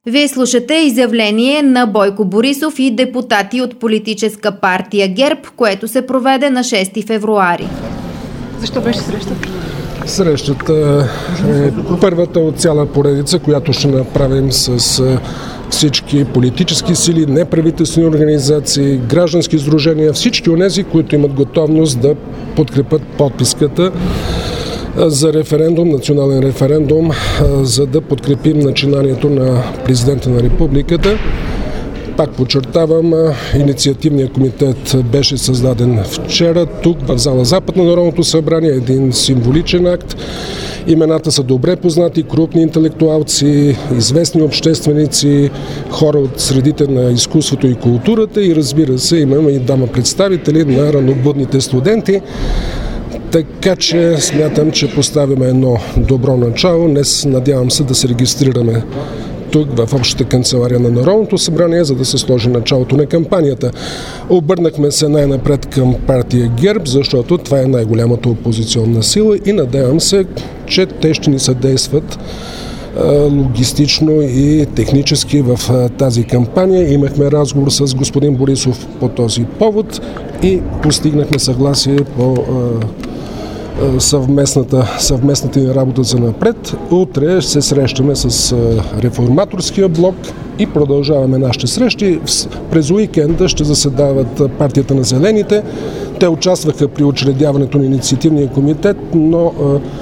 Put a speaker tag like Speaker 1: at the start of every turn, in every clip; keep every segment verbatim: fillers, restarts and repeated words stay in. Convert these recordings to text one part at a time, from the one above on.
Speaker 1: Вие слушате изявление на Бойко Борисов и депутати от политическа партия ГЕРБ, което се проведе на шести февруари.
Speaker 2: Защо беше срещата?
Speaker 3: Срещата е първата от цяла поредица, която ще направим с всички политически сили, неправителствени организации, граждански сдружения, всички онези, които имат готовност да подкрепят подписката за референдум, национален референдум, за да подкрепим начинанието на президента на републиката. Пак подчертавам, инициативният комитет беше създаден вчера тук в зала Запад на Народното събрание, един символичен акт. Имената са добре познати, крупни интелектуалци, известни общественици, хора от средите на изкуството и културата и разбира се, имаме и дама представители на ранобудните студенти. Така че смятам, че поставяме едно добро начало. Днес надявам се да се регистрираме тук в общата канцелария на Народното събрание, за да се сложи началото на кампанията. Обърнахме се най-напред към партия ГЕРБ, защото това е най-голямата опозиционна сила и надявам се, че те ще ни съдействат логистично и технически в тази кампания. Имахме разговор с господин Борисов по този повод и постигнахме съгласие по съвместната, съвместната ни работа за напред. Утре се срещаме с реформаторския блок и продължаваме нашите срещи. През уикенда ще заседават партията на Зелените. Те участваха при учредяването на инициативния комитет, но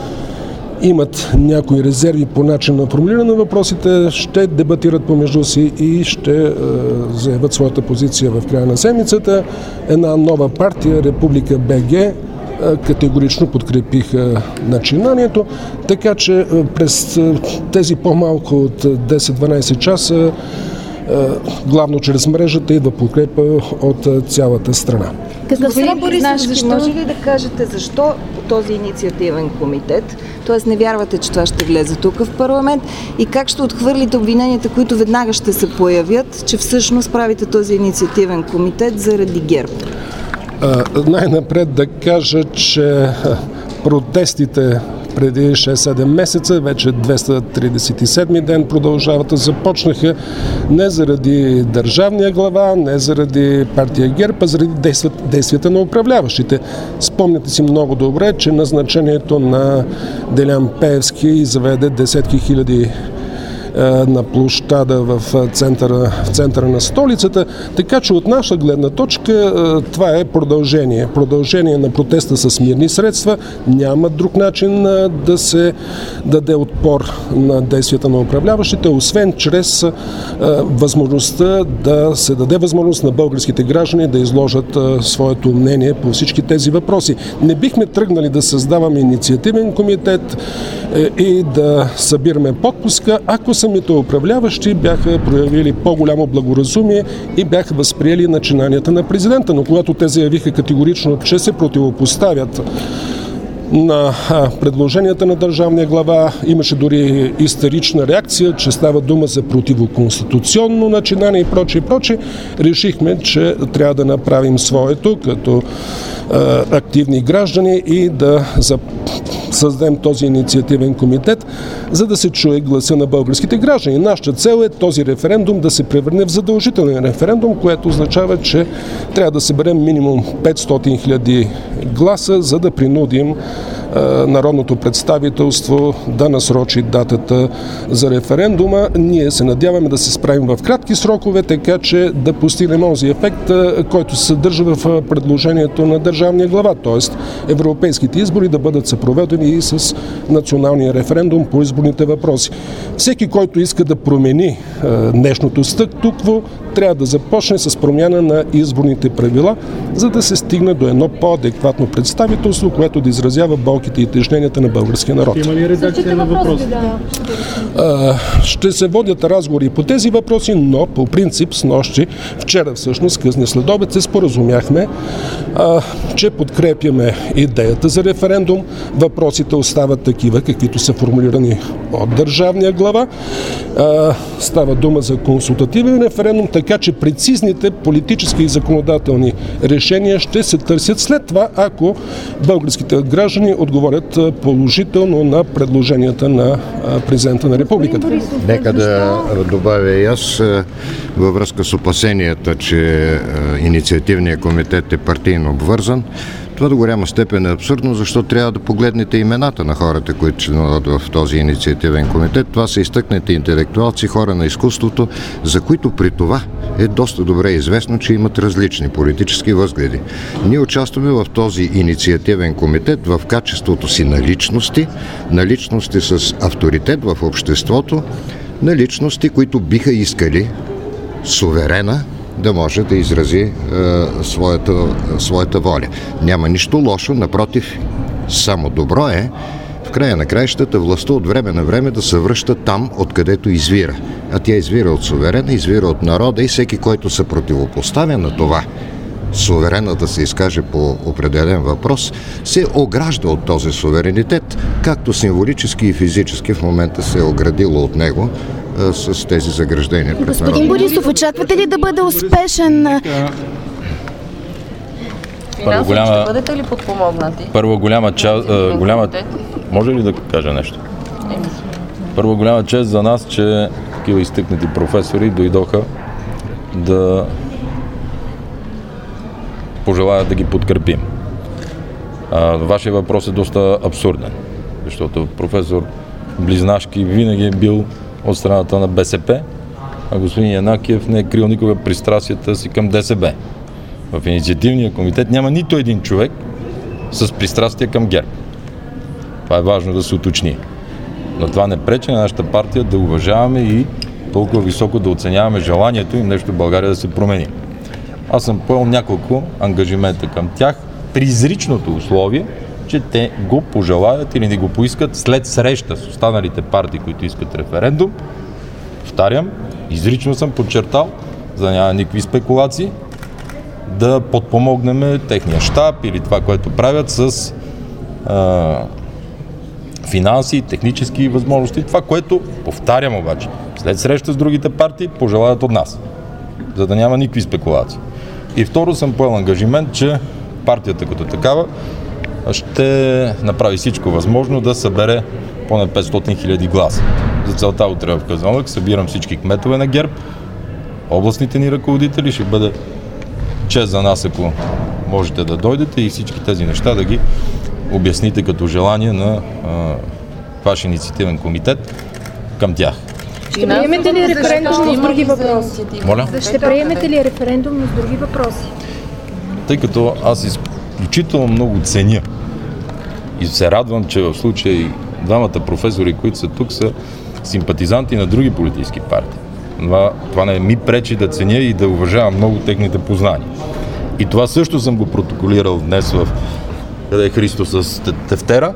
Speaker 3: имат някои резерви по начин на формулиране на въпросите, ще дебатират помежду си и ще е, заявят своята позиция в края на седмицата. Една нова партия, Република БГ, е, категорично подкрепиха начинанието, така че е, през е, тези по-малко от десет-дванайсет часа е, главно чрез мрежата идва подкрепа от е, цялата страна.
Speaker 2: Господин Борисов, защо? Може ли да кажете защо този инициативен комитет, т.е. не вярвате, че това ще влезе тук в парламент и как ще отхвърлите обвиненията, които веднага ще се появят, че всъщност правите този инициативен комитет заради ГЕРБ?
Speaker 3: А, най-напред да кажа, че протестите преди шест-седем месеца, вече двеста тридесет и седми ден продължават, започнаха не заради държавния глава, не заради партия ГЕРБ, а заради действията, действията на управляващите. Спомняте си много добре, че назначението на Делян Пеевски заведе десетки хиляди на площада в центъра, в центъра на столицата. Така че от наша гледна точка това е продължение. Продължение на протеста с мирни средства. Няма друг начин да се даде отпор на действията на управляващите, освен чрез възможността да се даде възможност на българските граждани да изложат своето мнение по всички тези въпроси. Не бихме тръгнали да създаваме инициативен комитет и да събираме подписка, ако самите управляващи бяха проявили по-голямо благоразумие и бяха възприели начинанията на президента. Но когато те заявиха категорично, че се противопоставят на предложенията на държавния глава, имаше дори истерична реакция, че става дума за противоконституционно начинание и прочее и прочее, решихме, че трябва да направим своето като активни граждани и да създадем този инициативен комитет, за да се чуе гласа на българските граждани. Нашата цел е този референдум да се превърне в задължителен референдум, което означава, че трябва да съберем минимум петстотин хиляди гласа, за да принудим народното представителство да насрочи датата за референдума. Ние се надяваме да се справим в кратки срокове, така че да постигнем този ефект, който се съдържа в предложението на държавния глава, т.е. европейските избори да бъдат съпроведени и с националния референдум по изборните въпроси. Всеки, който иска да промени днешното статукво, трябва да започне с промяна на изборните правила, за да се стигне до едно по-адекватно представителство, което да изразява болките и тежненията на българския народ.
Speaker 4: Има ли редакция на въпроси?
Speaker 3: Да. Ще се водят разговори по тези въпроси, но по принцип с нощи, вчера всъщност, късния следобед, се споразумяхме, а, че подкрепяме идеята за референдум. Въпросите остават такива, каквито са формулирани от държавния глава. А, става дума за консултативен референдум, така че прецизните политически и законодателни решения ще се търсят след това, ако българските граждани от отговорят положително на предложенията на президента на републиката.
Speaker 4: Нека да добавя и аз във връзка с опасенията, че инициативният комитет е партийно обвързан. Това до голяма степен е абсурдно, защото трябва да погледнете имената на хората, които членуват в този инициативен комитет. Това са изтъкнати интелектуалци, хора на изкуството, за които при това е доста добре известно, че имат различни политически възгледи. Ние участваме в този инициативен комитет в качеството си на личности, на личности с авторитет в обществото, на личности, които биха искали суверена да може да изрази е, своята, своята воля. Няма нищо лошо, напротив, само добро е в края на краищата властта от време на време да се връща там, откъдето извира. А тя извира от суверена, извира от народа и всеки, който се противопоставя на това суверена да се изкаже по определен въпрос, се огражда от този суверенитет, както символически и физически в момента се е оградило от него а, с тези заграждения пред народа.
Speaker 5: Господин Борисов, очаквате ли да бъде успешен?
Speaker 6: Първо голяма... Ще бъдете ли подпомогнати?
Speaker 7: Първо голяма част... Голяма... Може ли да кажа нещо? Първо голяма чест за нас, че такива изтъкнати професори дойдоха да пожелаят да ги подкрепим. А, вашия въпрос е доста абсурден, защото професор Близнашки винаги е бил от страната на БСП, а господин Янакиев не е крил никога пристрастията си към ДСБ. В инициативния комитет няма нито един човек с пристрастие към ГЕРБ. Това е важно да се уточни. Но това не пречи на нашата партия да уважаваме и толкова високо да оценяваме желанието им нещо в България да се промени. Аз съм поел няколко ангажимента към тях при изричното условие, че те го пожелаят или не го поискат след среща с останалите партии, които искат референдум. Повтарям, изрично съм подчертал, за да няма никакви спекулации, да подпомогнем техния щаб или това, което правят с а, финанси, технически възможности. Това, което, повтарям обаче, след среща с другите партии, пожелаят от нас, за да няма никакви спекулации. И второ, съм поел ангажимент, че партията като такава ще направи всичко възможно да събере поне петстотин хиляди гласа. За целта утре в Казанлък събирам всички кметове на ГЕРБ, областните ни ръководители. Ще бъде чест за нас, ако можете да дойдете и всички тези неща да ги обясните като желание на а, ваш инициативен комитет към тях.
Speaker 5: Ще приемете ли референдум с други въпроси?
Speaker 7: Моля?
Speaker 5: Ще приемете ли референдум с други въпроси?
Speaker 7: Тъй като аз изключително много ценя и се радвам, че в случая двамата професори, които са тук, са симпатизанти на други политически партии. Това, това не ми пречи да ценя и да уважавам много техните познания. И това също съм го протоколирал днес в къде е Христо с тефтера.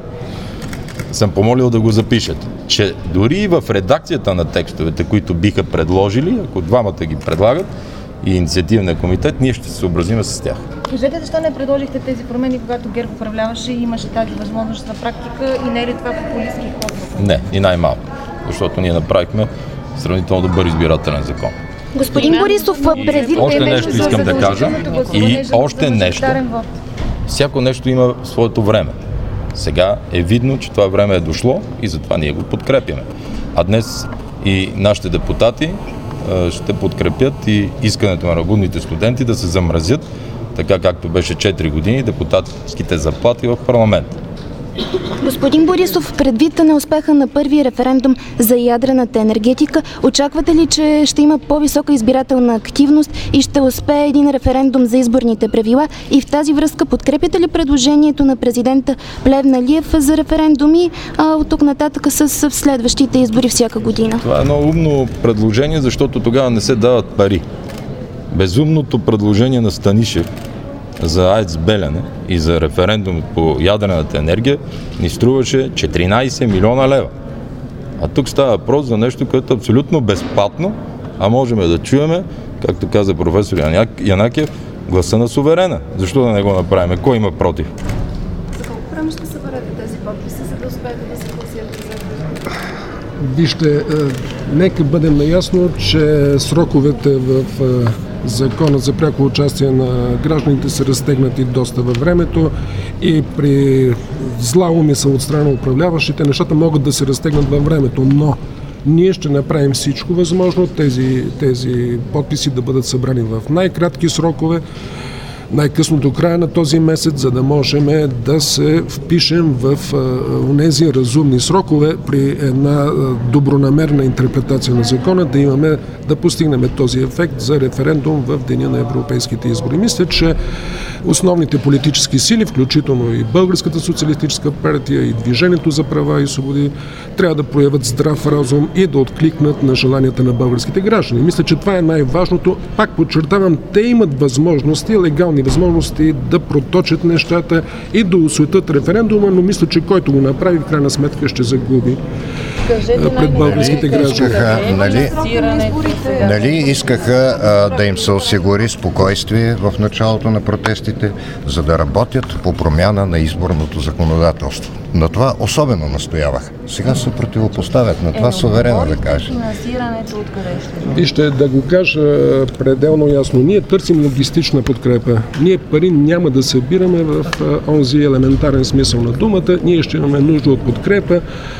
Speaker 7: Съм помолил да го запишат, че дори в редакцията на текстовете, които биха предложили, ако двамата ги предлагат и инициативния комитет, ние ще се съобразим с тях.
Speaker 8: Кажете, защо не предложихте тези промени, когато ГЕРБ управляваше и имаше тази възможност на практика и не е ли това популистски ход?
Speaker 7: Не, и най-малко, защото ние направихме сравнително добър избирателен закон.
Speaker 5: Господин Борисов, предвид...
Speaker 7: Още нещо искам да кажа и още нещо. Всяко нещо има своето време. Сега е видно, че това време е дошло и затова ние го подкрепяме. А днес и нашите депутати ще подкрепят и искането на работните студенти да се замразят, така както беше четири години, депутатските заплати в парламента.
Speaker 5: Господин Борисов, предвид на успеха на първия референдум за ядрената енергетика, очаквате ли, че ще има по-висока избирателна активност и ще успее един референдум за изборните правила? И в тази връзка подкрепяте ли предложението на президента Плевнелиев за референдуми а, от тук нататък с следващите избори всяка година?
Speaker 7: Това е едно умно предложение, защото тогава не се дават пари. Безумното предложение на Станишев за АЕЦ Белене и за референдум по ядрената енергия ни струваше четиринайсет милиона лева. А тук става въпрос за нещо, което е абсолютно безплатно, а можем да чуеме, както каза професор Янакиев, гласа на суверена. Защо да не го направим? Кой има против?
Speaker 8: За колко време ще съберете тези подписи, за да успеете да се гласирате за?
Speaker 3: Вижте, нека бъдем наясно, че сроковете в Законът за пряко участие на гражданите са разтегнати доста във времето и при зла умисъл от страна на управляващите нещата могат да се разтегнат във времето, но ние ще направим всичко възможно тези, тези подписи да бъдат събрани в най-кратки срокове, най-късно до края на този месец, за да можем да се впишем в тези разумни срокове при една добронамерна интерпретация на закона, да имаме, да постигнем този ефект за референдум в деня на европейските избори. Мисля, че основните политически сили, включително и Българската социалистическа партия, и Движението за права и свободи, трябва да проявят здрав разум и да откликнат на желанията на българските граждани. Мисля, че това е най-важното. Пак подчертавам, те имат възможности, легални възможности да проточат нещата и да осуетят референдума, но мисля, че който го направи, в крайна сметка ще загуби пред българските граждани.
Speaker 4: Нали, нали искаха а, да им се осигури спокойствие в началото на протестите, за да работят по промяна на изборното законодателство. На това особено настоявах. Сега се противопоставят на това, суверена да каже.
Speaker 3: И ще да го кажа пределно ясно. Ние търсим логистична подкрепа. Ние пари няма да събираме в онзи елементарен смисъл на думата. Ние ще имаме нужда от подкрепа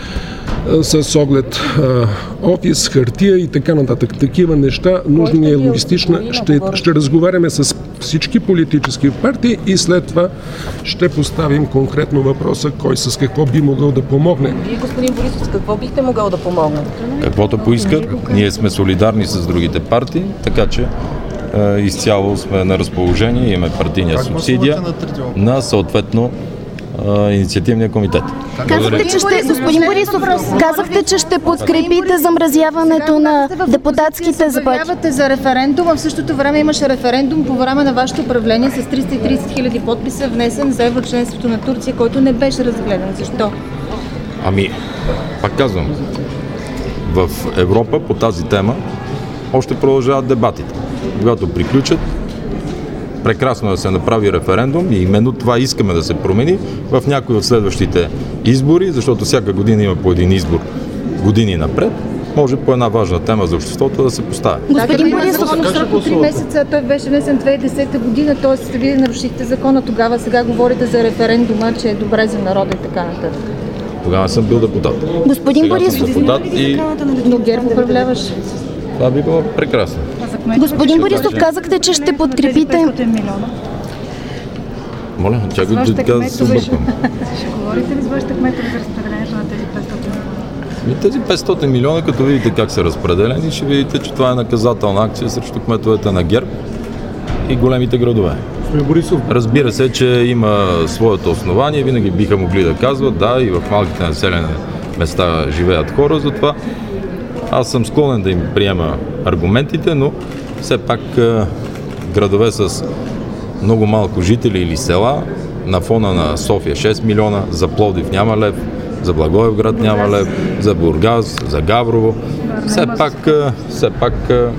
Speaker 3: с оглед а, офис, хартия и така нататък. Такива неща, нужно ни е логистична. Ще, ще разговаряме с всички политически партии и след това ще поставим конкретно въпроса кой с какво би могъл да помогне.
Speaker 6: Вие, господин Борисов, с какво бихте могъл да помогнете?
Speaker 7: Каквото поиска. Ние сме солидарни с другите партии, така че е, изцяло сме на разположение, имаме партийна субсидия на съответно инициативния комитет.
Speaker 5: Казахте, че ще, господин Борисов, казахте, че ще подкрепите замразяването на депутатските заплати.
Speaker 8: За референдум, а в същото време имаше референдум по време на вашето управление с триста и тридесет хиляди подписа, внесен за еврочленството на Турция, който не беше разгледан. Защо?
Speaker 7: Ами, пак казвам, в Европа по тази тема още продължават дебатите. Когато приключат, прекрасно да се направи референдум и именно това искаме да се промени в някои от следващите избори, защото всяка година има по един избор години напред. Може по една важна тема за обществото да се поставя.
Speaker 8: Господин Борисов, срок от три месеца, той беше внесен две хиляди и десета година, т.е. вие нарушихте закона тогава, сега говорите за референдума, че е добре за народа и така нататък.
Speaker 7: Тогава съм бил депутат.
Speaker 5: Господин
Speaker 7: сега
Speaker 5: Борисов,
Speaker 7: съм депутат и...
Speaker 8: Но ГЕРБ управляваше.
Speaker 7: Това би било прекрасно.
Speaker 5: Господин Борисов, казахте, че ще подкрепите...
Speaker 7: Моля, чакай да така се обърквам.
Speaker 8: Ще говорите ли с вашите кметове за разпределението на тези петстотин милиона?
Speaker 7: Тези петстотин милиона, като видите как са разпределени, ще видите, че това е наказателна акция срещу кметовете на ГЕРБ и големите градове. Разбира се, че има своето основание, винаги биха могли да казват, да, и в малките населени места живеят хора, затова аз съм склонен да им приема аргументите, но все пак градове с много малко жители или села, на фона на София шест милиона, за Пловдив няма лев, за Благоевград няма лев, за Бургас, за Габрово. Все пак, все пак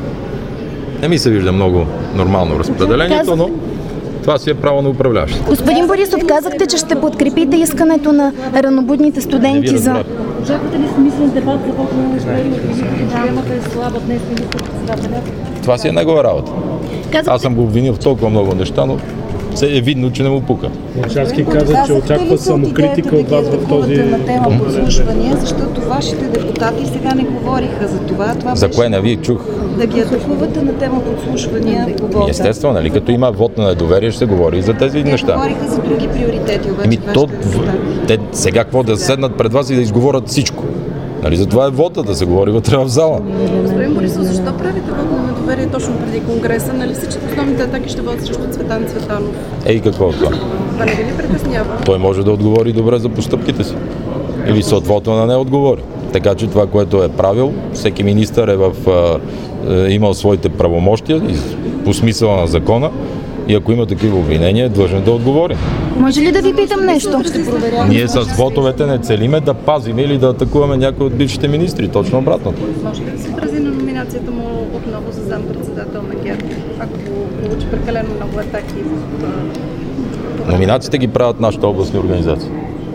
Speaker 7: не ми се вижда много нормално разпределението, но това си е право на управляващите.
Speaker 5: Господин Борисов, казахте, че ще подкрепите искането на ранобудните студенти за...
Speaker 8: Очаквате ли смислен дебат за колко много избори от проблемата е слаба днес министър-председателя?
Speaker 7: Това си е негова работа. Аз съм го обвинил в толкова много неща, но се е видно, че не му пука.
Speaker 9: Орешарски каза, че очаква самокритика от вас в този...
Speaker 2: на тема подслушвания, защото вашите депутати сега не говориха за това. това
Speaker 7: за кое не ви чух?
Speaker 2: Да ги атакувате на тема подслушвания по вода.
Speaker 7: Естествено, нали? Като има вод на недоверие, ще се говори и за тези
Speaker 2: Те
Speaker 7: неща.
Speaker 2: говориха за други приоритети, обаче.
Speaker 7: Еми, то, те сега какво да седнат пред вас и да изговорят всичко? Нали, за това е вода, да се говори вътре в зала.
Speaker 6: Господин Борисов, защо правите вот на недоверие точно преди Конгреса? Нали се, че основните атаки ще бъдат срещу Цветан Цветанов?
Speaker 7: Ей, какво е това?
Speaker 6: Това не ви ли притеснява?
Speaker 7: Той може да отговори добре за постъпките си. Или съответно на не отговори. Така че това, което е правил, всеки министър е в, е, имал своите правомощия по смисъла на закона и ако има такива обвинения, е длъжен да отговори.
Speaker 5: Може ли да ви питам нещо?
Speaker 7: Ние с вотовете не целиме да пазим или да атакуваме някои от бившите министри, точно обратното.
Speaker 6: Може ли да се отрази на номинацията му отново за заместник-председател на ГЕРБ, ако получи прекалено много атаки?
Speaker 7: Номинациите ги правят нашите областни организации.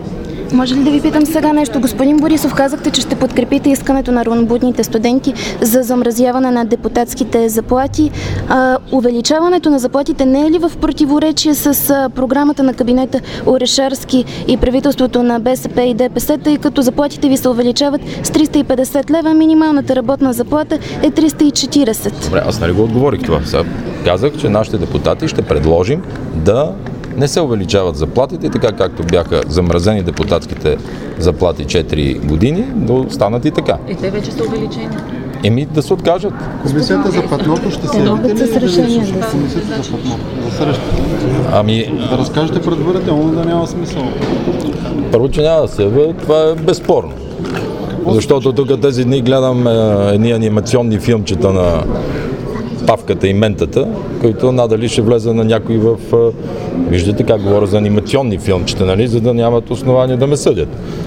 Speaker 5: Може ли да ви питам сега нещо? Господин Борисов, казахте, че ще подкрепите искането на равнобудните студенти за замразяване на депутатските заплати. А, увеличаването на заплатите не е ли в противоречие с а, програмата на кабинета Орешарски и правителството на БСП и ДПС, тъй като заплатите ви се увеличават с триста и петдесет лева, минималната работна заплата е триста и четиридесет?
Speaker 7: Добре, аз нали го отговорих това. Сега казах, че нашите депутати ще предложим да не се увеличават заплатите, така както бяха замразени депутатските заплати четири години, да останат и така.
Speaker 10: И те вече са увеличени.
Speaker 7: Еми да се откажат.
Speaker 11: Комисията за пътното ще се
Speaker 5: явите ли?
Speaker 11: С решение да се. Комисията за пътното. За срещата.
Speaker 7: Ами...
Speaker 11: Да разкажете предварително, да няма смисъл.
Speaker 7: Първо, че няма да се ява, това е безспорно. Защото тук тези дни гледам е, едни анимационни филмчета на Павката и Ментата, които надали ще влезе на някой в... Виждате как говоря за анимационни филмчета, нали, за да нямат основания да ме съдят.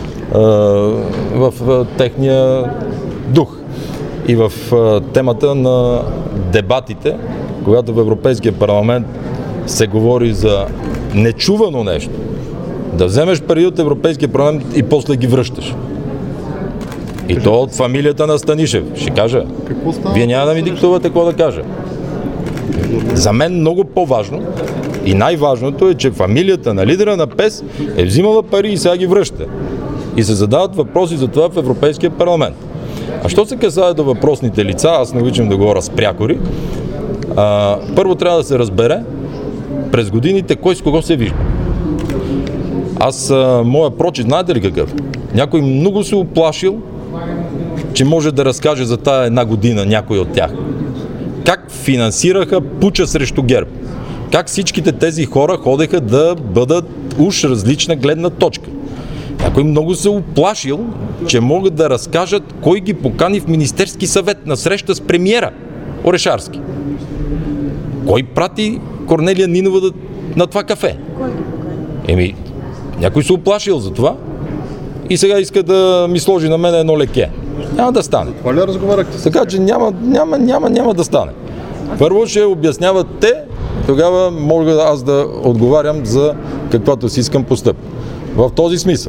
Speaker 7: В техния дух. И в темата на дебатите, когато в Европейския парламент се говори за нечувано нещо, да вземеш пари от Европейския парламент и после ги връщаш. И то от фамилията на Станишев. Ще кажа. Вие няма да ми диктувате какво да кажа. За мен много по-важно и най-важното е, че фамилията на лидера на ПЕС е взимала пари и сега ги връща. И се задават въпроси за това в Европейския парламент. А що се касае до въпросните лица, аз не обичам да говоря с прякори, а, първо трябва да се разбере през годините кой с кого се вижда. Аз, а, моя прочит, знаете ли какъв? Някой много се уплашил, че може да разкаже за тая една година някой от тях. Как финансираха пуча срещу ГЕРБ? Как всичките тези хора ходеха да бъдат уж различна гледна точка? Някой много се уплашил, че могат да разкажат кой ги покани в Министерски съвет на среща с премиера Орешарски. Кой прати Корнелия Нинова да, на това кафе? Еми, някой се уплашил за това и сега иска да ми сложи на мен едно леке. Няма да стане.
Speaker 11: Това ли разговаряхте?
Speaker 7: Така че няма, няма, няма, няма да стане. Първо ще обясняват те, тогава мога аз да отговарям за каквато си искам постъп. В този смисъл.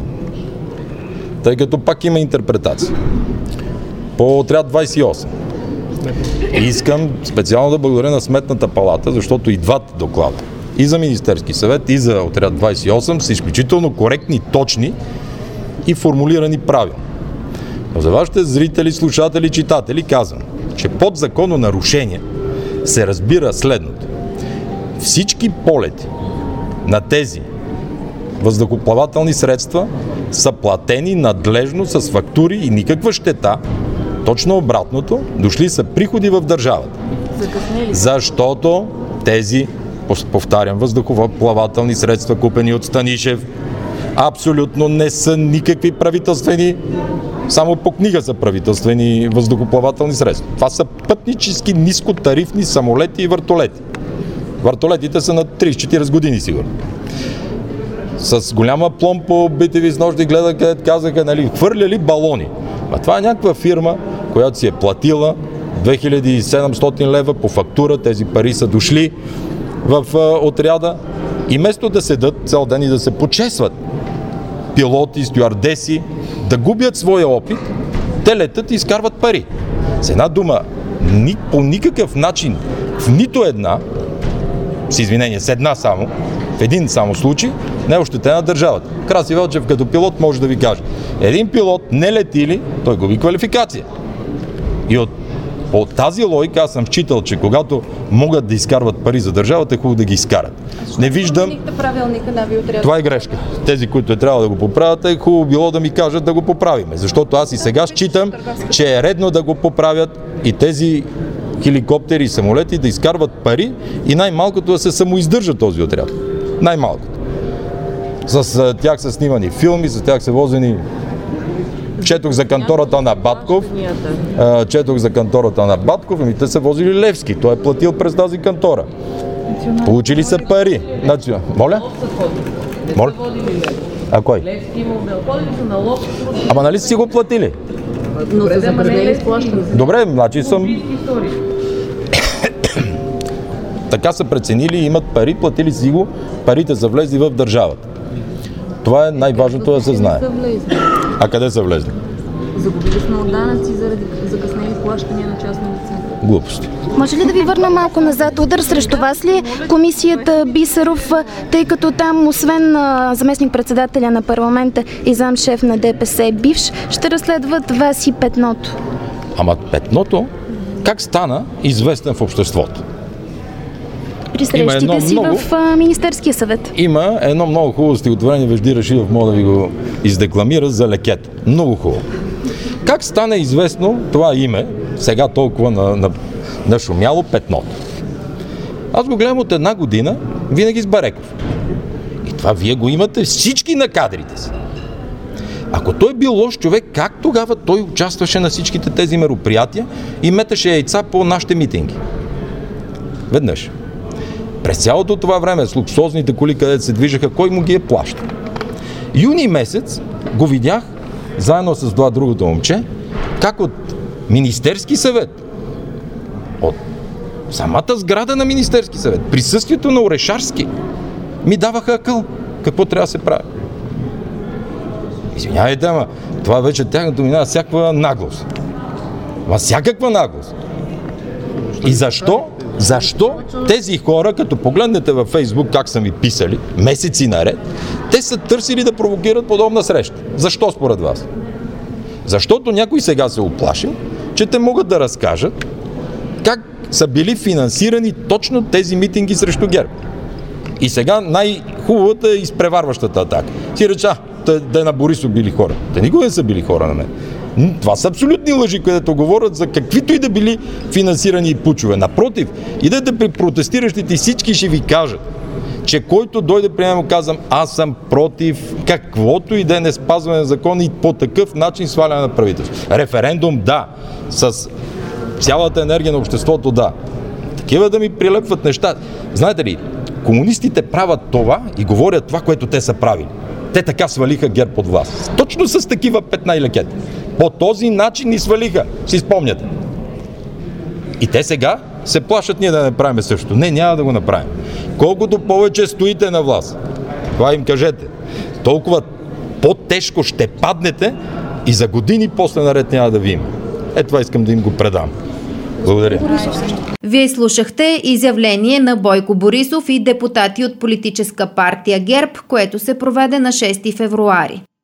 Speaker 7: Тъй като пак има интерпретация. По отряд двайсет и осем. Искам специално да благодаря на Сметната палата, защото и двата доклада, и за Министерски съвет, и за отряд двайсет и осем, са изключително коректни, точни и формулирани правилно. Но за вашите зрители, слушатели, читатели казвам, че под законно нарушение се разбира следното. Всички полети на тези въздухоплавателни средства са платени надлежно с фактури и никаква щета. Точно обратното, дошли са приходи в държавата. Защото тези, повтарям, въздухоплавателни средства, купени от Станишев, абсолютно не са никакви правителствени, само по книга са правителствени въздухоплавателни средства. Това са пътнически нискотарифни самолети и вертолети. Вертолетите са на трийсет-четирийсет години сигурно. С голяма пломб по би ти ви с нощи гледах, където казаха, нали, хвърляли балони. А това е някаква фирма, която си е платила две хиляди и седемстотин лева по фактура, тези пари са дошли в а, отряда и вместо да седат цял ден и да се почесват пилоти, стюардеси, да губят своя опит, те летат и изкарват пари. С една дума, ни, по никакъв начин, в нито една, с извинение, с една само, в един само случай, не е ощетена държавата. Краси Велчев като пилот може да ви каже. Един пилот не лети ли, той губи квалификация. И от, от тази логика аз съм считал, че когато могат да изкарват пари за държавата, е хубаво да ги изкарат. Не виждам... Това е грешка. Тези, които е трябва да го поправят, е хубаво било да ми кажат да го поправиме. Защото аз и сега считам, че е редно да го поправят и тези хеликоптери и самолети да изкарват пари и най-малкото да се самоиздържа този отряд. Най-малкото. С тях са снимани филми, с тях са возени. Четох за кантората на Батков. Четох за кантората на Батков, ами те са возили Левски. Той е платил през тази кантора. Получили са пари. Моля? Моля? А кой? Ама нали си го платили?
Speaker 10: Но за забранено изплащане.
Speaker 7: Добре, значи съм... Така са преценили, имат пари, платили си го, парите са влезли в държавата. Това е най-важното да се знае. А къде са влезли?
Speaker 10: Загубили сме от данъци заради закъснели плащания на частни лица.
Speaker 7: Глупости.
Speaker 5: Може ли да ви върна малко назад? Удар срещу вас ли е комисията Бисеров, тъй като там, освен заместник-председателя на парламента и замшеф на ДПС бивш, ще разследват вас и Петното?
Speaker 7: Ама Петното как стана известен в обществото?
Speaker 5: При срещите си много, в а, Министерския съвет.
Speaker 7: Има едно много хубаво стихотворение, Вежди Рашидов, мога да ви го издекламира, за лекет. Много хубаво. Как стана известно това име, сега толкова на, на, нашумяло Петното? Аз го гледам от една година, винаги с Бареков. И това вие го имате всички на кадрите си. Ако той бил лош човек, как тогава той участваше на всичките тези мероприятия и меташе яйца по нашите митинги? Веднъж. През цялото това време с луксозните коли, където се движаха, кой му ги е плаща? Юни месец го видях, заедно с това другото момче, как от Министерски съвет, от самата сграда на Министерски съвет, присъствието на Орешарски, ми даваха акъл какво трябва да се прави. Извинявайте, ама това вече тяхното минава всякаква наглост. Ма всякаква наглост. И защо? Защо тези хора, като погледнете във Фейсбук как са ми писали, месеци наред, те са търсили да провокират подобна среща? Защо според вас? Защото някой сега се оплашил, че те могат да разкажат как са били финансирани точно тези митинги срещу ГЕРБ. И сега най-хубавата е изпреварващата атака. Ти реча, да на Борисов били хора. Те никога не са били хора на мен. Това са абсолютни лъжи, където говорят за каквито и да били финансирани пучове. Напротив, идете при протестиращите и всички ще ви кажат, че който дойде при мен, му казвам, аз съм против каквото и да е не спазване на закона и по такъв начин сваляне на правителство. Референдум, да. С цялата енергия на обществото, да. Такива да ми прилепват неща. Знаете ли, комунистите правят това и говорят това, което те са правили. Те така свалиха ГЕРБ от власт. Точно с такива петна и лекета. По този начин ни свалиха. Си спомняте. И те сега се плашат ние да не правим също. Не, няма да го направим. Колкото повече стоите на власт, това им кажете, толкова по-тежко ще паднете и за години после наред няма да ви има. Е, това искам да им го предам. Благодаря.
Speaker 1: Вие слушахте изявление на Бойко Борисов и депутати от политическа партия ГЕРБ, което се проведе на шести февруари.